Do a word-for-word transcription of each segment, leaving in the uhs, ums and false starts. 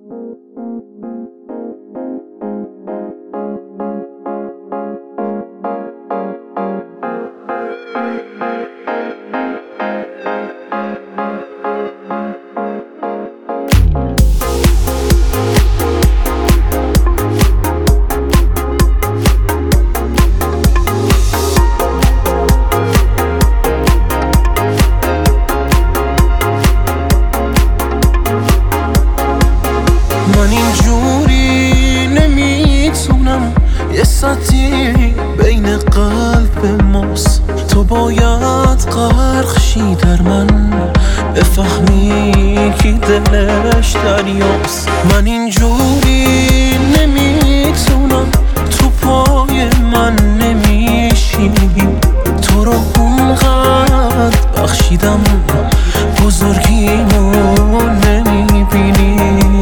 من اینجوری نمیتونم، یه سطحی بین قلب ماست. تو باید غرق شی در من، بفهمی کی دلش دریاست. من اینجوری نمیتونم، تو پای من نمیشینی. تو رو اونقدر بخشیدم، بزرگیمو نمیبینی.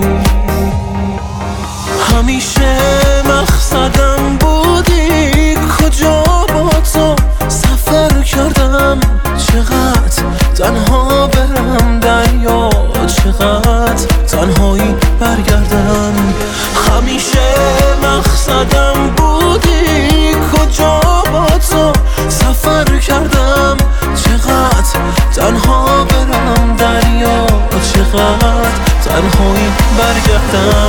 همیشه مقصدم بودی، کجا با تو سفر کردم. چقدر تنها برم دریا، چقدر تنهایی برگردم. همیشه مقصدم بودی، کجا با تو سفر کردم. چقدر تنها برم دریا، چقدر تنهایی برگردم.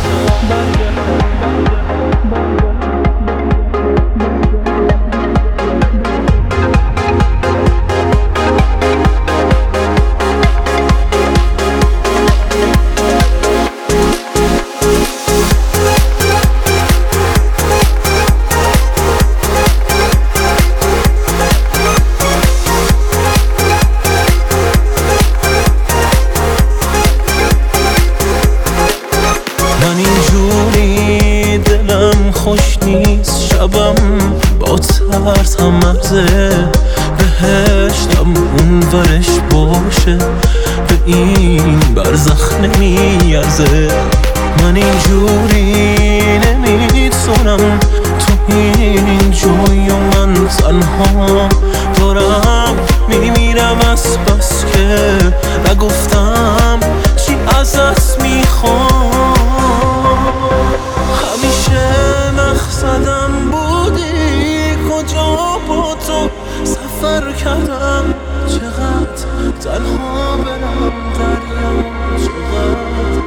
خوش نیست شبم، با ترس هم مرزه. بهشتم اون ورش باشه، به این برزخ نمیارزه. من اینجوری نمیتونم، تو این جوی و من تنها دارم میمیرم از بس که نگفتم چی ازت میخوام. مقصدم بودی، کجا با تو سفر کردم. چقدر تنها برم دریا، چقدر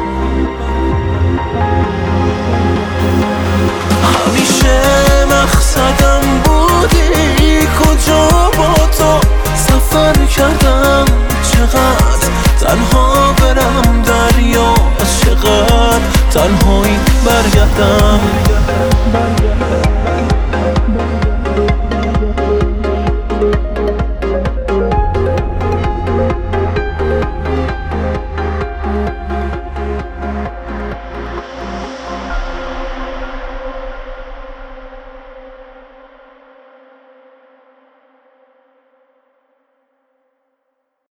همیشه مقصدم بودی، کجا با تو سفر کردم. چقدر تنها برم دریا، چقدر تنهایی برگردم.